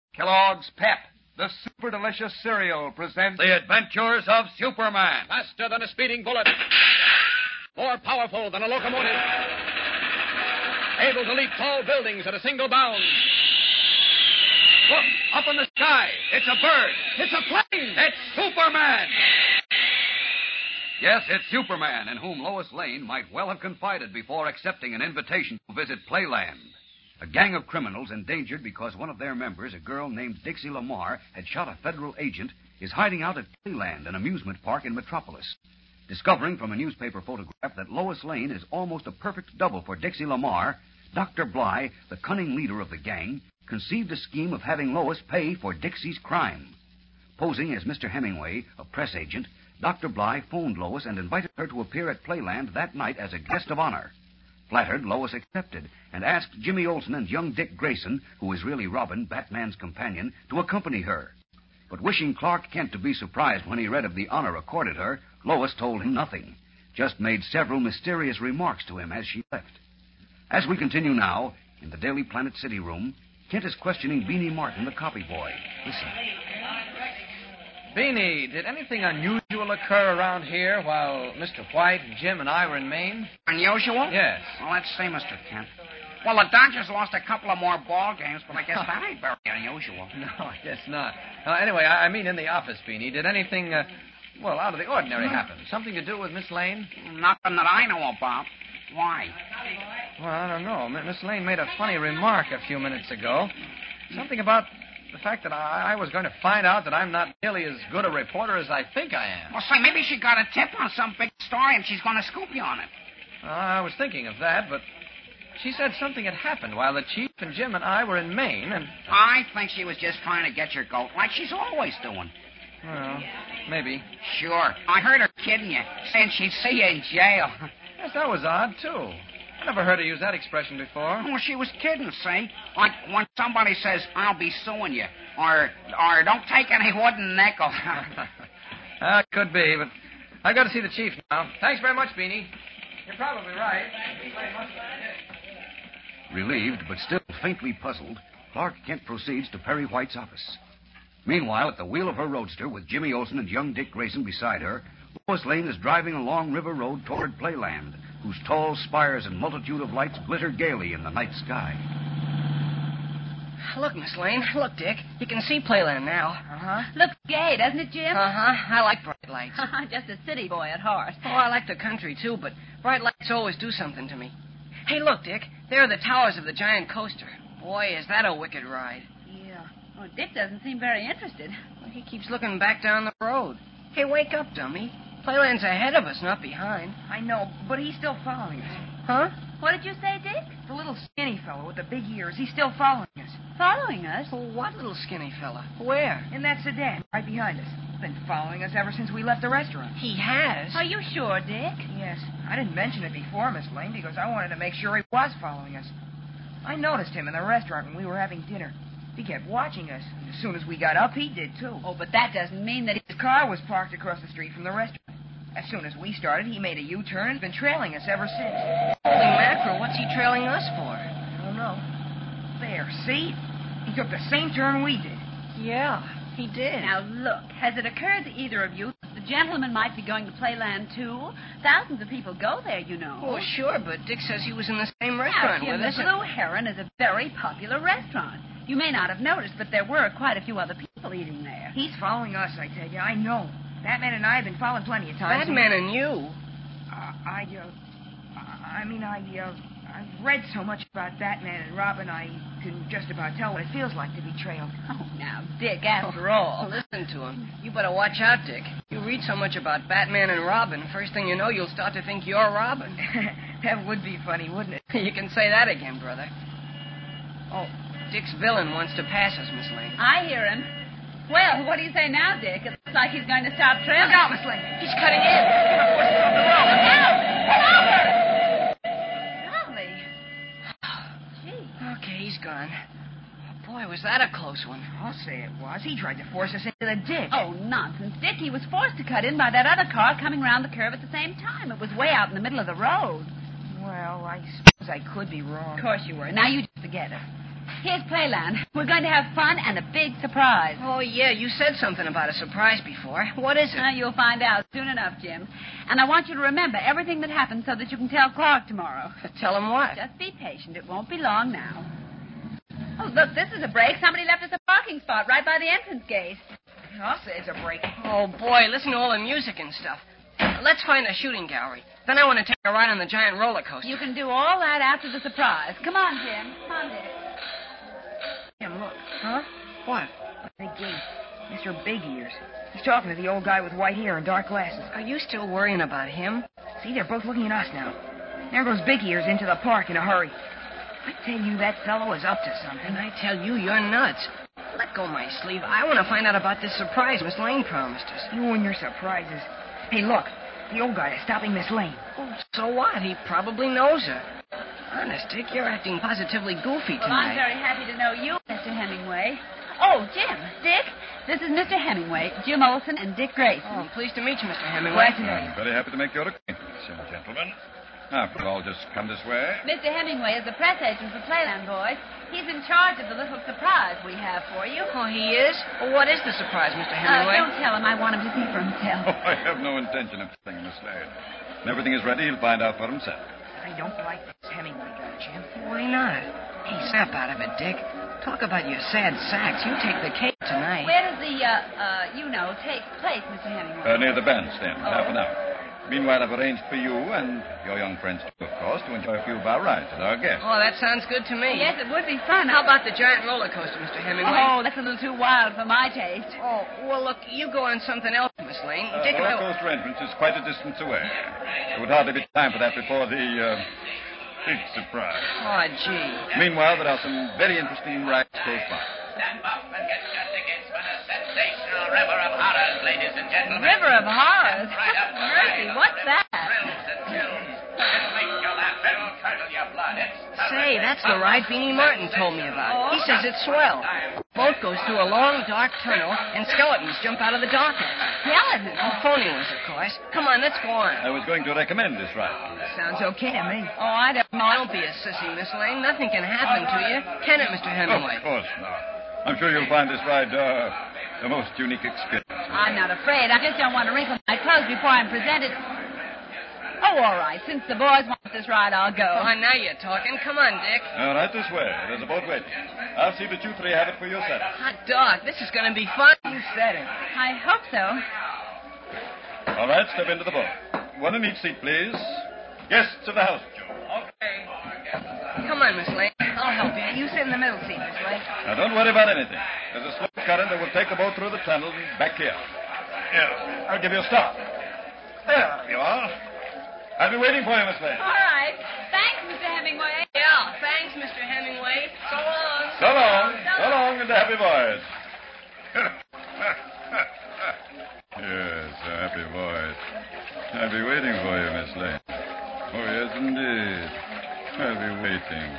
Kellogg's Pep, the super delicious cereal, presents The Adventures of Superman. Faster than a speeding bullet. More powerful than a locomotive. Able to leap tall buildings at a single bound. Look, up in the sky. It's a bird. It's a plane. It's Superman. Yes, it's Superman, in whom Lois Lane might well have confided before accepting an invitation to visit Playland. A gang of criminals endangered because one of their members, a girl named Dixie Lamar, had shot a federal agent, is hiding out at Playland, an amusement park in Metropolis. Discovering from a newspaper photograph that Lois Lane is almost a perfect double for Dixie Lamar, Dr. Bly, the cunning leader of the gang, conceived a scheme of having Lois pay for Dixie's crime. Posing as Mr. Hemingway, a press agent, Dr. Bly phoned Lois and invited her to appear at Playland that night as a guest of honor. Flattered, Lois accepted and asked Jimmy Olsen and young Dick Grayson, who is really Robin, Batman's companion, to accompany her. But wishing Clark Kent to be surprised when he read of the honor accorded her, Lois told him nothing, just made several mysterious remarks to him as she left. As we continue now, in the Daily Planet City room, Kent is questioning Beanie Martin, the copy boy. Listen. Beanie, did anything unusual occur around here while Mr. White, Jim, and I were in Maine? Unusual? Yes. Well, let's see, Mr. Kent. Well, the Dodgers lost a couple of more ball games, but I guess that ain't very unusual. No, I guess not. Anyway, I mean in the office, Beanie. Did anything, out of the ordinary happen? Something to do with Miss Lane? Nothing that I know about. Why? Well, I don't know. Miss Lane made a funny remark a few minutes ago. Something about the fact that I was going to find out that I'm not nearly as good a reporter as I think I am. Well, say, maybe she got a tip on some big story and she's going to scoop you on it. I was thinking of that, but she said something had happened while the chief and Jim and I were in Maine, and... I think she was just trying to get your goat, like she's always doing. Well, maybe. Sure. I heard her kidding you, saying she'd see you in jail. Yes, that was odd, too. I never heard her use that expression before. Well, she was kidding, see? Like when somebody says, I'll be suing you, or don't take any wooden nickel. Could be, but I've got to see the chief now. Thanks very much, Beanie. You're probably right. Relieved, but still faintly puzzled, Clark Kent proceeds to Perry White's office. Meanwhile, at the wheel of her roadster, with Jimmy Olsen and young Dick Grayson beside her, Lois Lane is driving along River Road toward Playland, whose tall spires and multitude of lights glitter gaily in the night sky. Look, Miss Lane. Look, Dick. You can see Playland now. Uh-huh. Looks gay, doesn't it, Jim? Uh-huh. I like bright lights. Just a city boy at heart. Oh, I like the country, too, but bright lights always do something to me. Hey, look, Dick. There are the towers of the giant coaster. Boy, is that a wicked ride. Yeah. Oh, Dick doesn't seem very interested. Well, he keeps looking back down the road. Hey, wake up, dummy. Playland's ahead of us, not behind. I know, but he's still following us. Huh? What did you say, Dick? The little skinny fellow with the big ears. He's still following us. Following us? Well, what little skinny fella? Where? In that sedan, right behind us. He's been following us ever since we left the restaurant. He has? Are you sure, Dick? Yes. I didn't mention it before, Miss Lane, because I wanted to make sure he was following us. I noticed him in the restaurant when we were having dinner. He kept watching us, and as soon as we got up, he did, too. Oh, but that doesn't mean that His car was parked across the street from the restaurant. As soon as we started, he made a U-turn and has been trailing us ever since. Holy mackerel, what's he trailing us for? I don't know. There, see? He took the same turn we did. Yeah, he did. Now, look, has it occurred to either of you that the gentleman might be going to Playland, too? Thousands of people go there, you know. Oh, sure, but Dick says he was in the same Now, restaurant Jim, with the us. Blue Heron is a very popular restaurant. You may not have noticed, but there were quite a few other people eating there. He's following us, I tell you. I know. Batman and I have been followed plenty of times. Batman and you? I've read so much about Batman and Robin, I can just about tell what it feels like to be trailed. Oh, now, Dick, after all. Listen to him. You better watch out, Dick. You read so much about Batman and Robin, first thing you know, you'll start to think you're Robin. That would be funny, wouldn't it? You can say that again, brother. Oh, Dick's villain wants to pass us, Miss Lane. I hear him. Well, what do you say now, Dick? It looks like he's going to stop trailing. Look out, Miss Lane. He's cutting in. Force us off the road. Look out! Pull over! Golly. Gee. Okay, he's gone. Boy, was that a close one. I'll say it was. He tried to force us into the ditch. Oh, nonsense, Dick. He was forced to cut in by that other car coming round the curve at the same time. It was way out in the middle of the road. Well, I suppose I could be wrong. Of course you were. Now you just forget it. Here's Playland. We're going to have fun and a big surprise. Oh, yeah, you said something about a surprise before. What is it? You'll find out soon enough, Jim. And I want you to remember everything that happened so that you can tell Clark tomorrow. Tell him what? Just be patient. It won't be long now. Oh, look, this is a break. Somebody left us a parking spot right by the entrance gate. I'll say it's a break. Oh, boy, listen to all the music and stuff. Let's find a shooting gallery. Then I want to take a ride on the giant roller coaster. You can do all that after the surprise. Come on, Jim. Come on, Dick. Jim, look. Huh? What? The gate. Mr. Big Ears. He's talking to the old guy with white hair and dark glasses. Are you still worrying about him? See, they're both looking at us now. There goes Big Ears into the park in a hurry. I tell you, that fellow is up to something. And I tell you, you're nuts. Let go my sleeve. I want to find out about this surprise Miss Lane promised us. You and your surprises. Hey, look. The old guy is stopping Miss Lane. Oh, so what? He probably knows her. Honest, Dick, you're acting positively goofy Well, I'm tonight. very happy to know you, Mr. Hemingway. Oh, Jim, Dick, this is Mr. Hemingway, Jim Olson, and Dick Grayson. Oh, pleased to meet you, Mr. Hemingway. Glad to know you. I'm very happy to make your acquaintance, young gentlemen. After all, just come this way. Mr. Hemingway is the press agent for Playland Boys. He's in charge of the little surprise we have for you. Oh, he is? Well, what is the surprise, Mr. Hemingway? Don't tell him. I want him to see for himself. Oh, I have no intention of telling Miss Lane. When everything is ready, he'll find out for himself. I don't like this Hemingway guy, Jim. Why not? Hey, snap out of it, Dick. Talk about your sad sacks. You take the cake tonight. Where does the, take place, Mr. Hemingway? Near the bandstand, half an hour. Meanwhile, I've arranged for you and your young friends, too, of course, to enjoy a few of our rides with our guests. Oh, that sounds good to me. Yes, it would be fun. How about the giant roller coaster, Mr. Hemingway? Oh, that's a little too wild for my taste. Oh, well, look, you go on something else, Miss Lane. The Dick, roller coaster entrance is quite a distance away. There would hardly be time for that before the big surprise. Oh, gee. Meanwhile, there are some very interesting rides close by. Stand up and get your tickets for the sensational River of Horrors, ladies and gentlemen. River of Horrors? Right up the Mercy, line. what's that? Thrills and chills. It'll make you laugh. It'll curdle your blood. It's Say, that's the ride Beanie Martin told me about. He says it's swell. Boat goes through a long, dark tunnel, and skeletons jump out of the dockhead. Skeletons? Oh, phony ones, of course. Come on, let's go on. I was going to recommend this ride. Sounds okay to me. Oh, I don't know. Don't be a sissy, Miss Lane. Nothing can happen to you. Can it, Mr. Hemingway? Of course not. I'm sure you'll find this ride the most unique experience. I'm not afraid. I just don't want to wrinkle my clothes before I'm presented. Oh, all right. Since the boys want this ride, I'll go. Oh, now you're talking. Come on, Dick. Right this way. There's a boat waiting. I'll see that you three have it for yourself. Hot dog. This is going to be fun. You said it. I hope so. All right, step into the boat. One in each seat, please. Guests of the house, Joe. Come on, Miss Lane. I'll help you. You sit in the middle seat, Miss Lane. Now, don't worry about anything. There's a slow current that will take the boat through the tunnel and back here. Here, I'll give you a start. There you are. I'll be waiting for you, Miss Lane. All right. Thanks, Mr. Hemingway. Yeah, thanks, Mr. Hemingway. So long. So long. So long, and a happy voyage. Yes, a happy voyage. I'll be waiting for you, Miss Lane. Oh, yes, indeed. I'll be waiting.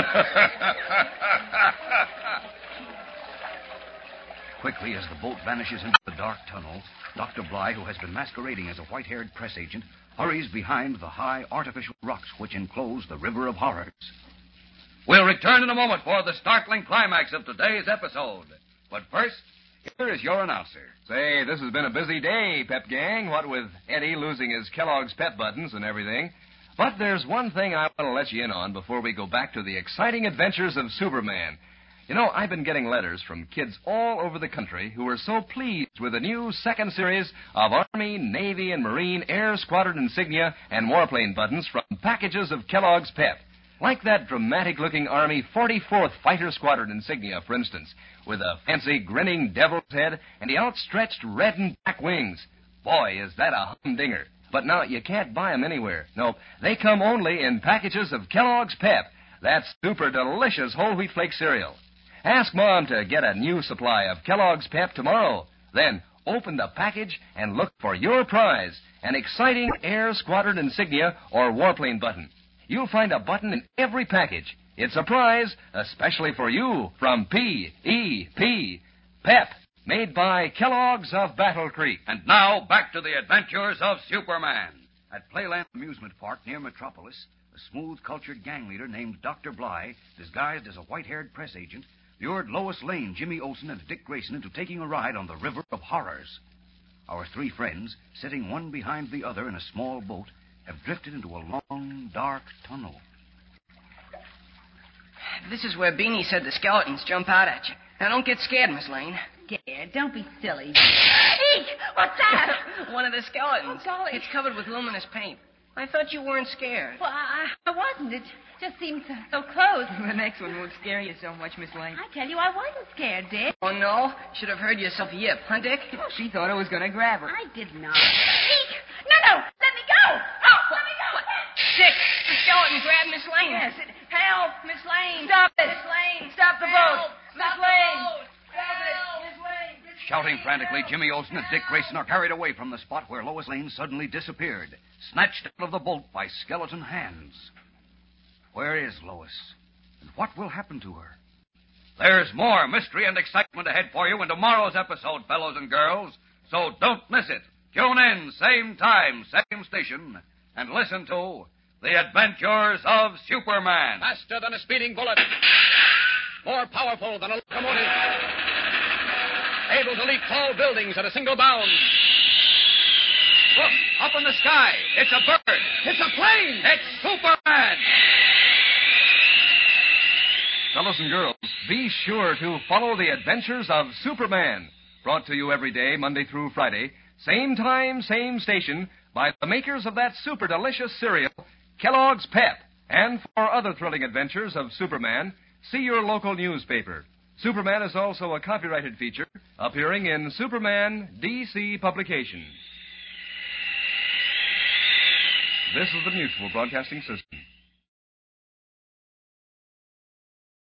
Quickly, as the boat vanishes into the dark tunnel, Dr. Bly, who has been masquerading as a white-haired press agent, hurries behind the high artificial rocks which enclose the River of Horrors. We'll return in a moment for the startling climax of today's episode. But first, here is your announcer. Say, this has been a busy day, Pep Gang, what with Eddie losing his Kellogg's Pep buttons and everything. But there's one thing I want to let you in on before we go back to the exciting adventures of Superman. You know, I've been getting letters from kids all over the country who are so pleased with the new second series of Army, Navy, and Marine Air Squadron insignia and warplane buttons from packages of Kellogg's Pep. Like that dramatic-looking Army 44th Fighter Squadron insignia, for instance, with a fancy grinning devil's head and the outstretched red and black wings. Boy, is that a humdinger. But now, you can't buy them anywhere. No, they come only in packages of Kellogg's Pep. That super delicious whole wheat flake cereal. Ask Mom to get a new supply of Kellogg's Pep tomorrow. Then open the package and look for your prize, an exciting Air Squadron insignia or warplane button. You'll find a button in every package. It's a prize, especially for you, from P.E.P. Pep, made by Kellogg's of Battle Creek. And now, back to the adventures of Superman. At Playland Amusement Park near Metropolis, the a smooth, cultured gang leader named Dr. Bly, disguised as a white-haired press agent, lured Lois Lane, Jimmy Olsen, and Dick Grayson into taking a ride on the River of Horrors. Our three friends, sitting one behind the other in a small boat, have drifted into a long, dark tunnel. This is where Beanie said the skeletons jump out at you. Now, don't get scared, Miss Lane. Scared? Don't be silly. Eek! What's that? One of the skeletons. Oh, golly. It's covered with luminous paint. I thought you weren't scared. Well, I wasn't. It just seemed so close. The next one won't scare you so much, Miss Lane. I tell you, I wasn't scared, Dick. Oh, no? Should have heard yourself yip, huh, Dick? She thought I was going to grab her. I did not. Eek! No! Let me go! Oh, let me go! Dick, the skeleton grabbed Miss Lane. Yes, Help, Miss Lane. Stop it. Miss Lane. Stop the boat. Miss Lane. Stop it. Miss Lane. Shouting frantically, Jimmy Olsen and Dick Grayson are carried away from the spot where Lois Lane suddenly disappeared, snatched out of the boat by skeleton hands. Where is Lois? And what will happen to her? There's more mystery and excitement ahead for you in tomorrow's episode, fellows and girls, so don't miss it. Tune in, same time, same station, and listen to The Adventures of Superman. Faster than a speeding bullet. More powerful than a locomotive. Able to leap tall buildings at a single bound. Look, up in the sky. It's a bird. It's a plane! It's Superman! Fellows and girls, be sure to follow The Adventures of Superman. Brought to you every day, Monday through Friday. Same time, same station, by the makers of that super delicious cereal, Kellogg's Pep. And for other thrilling adventures of Superman, see your local newspaper. Superman is also a copyrighted feature appearing in Superman DC publications. This is the Mutual Broadcasting System.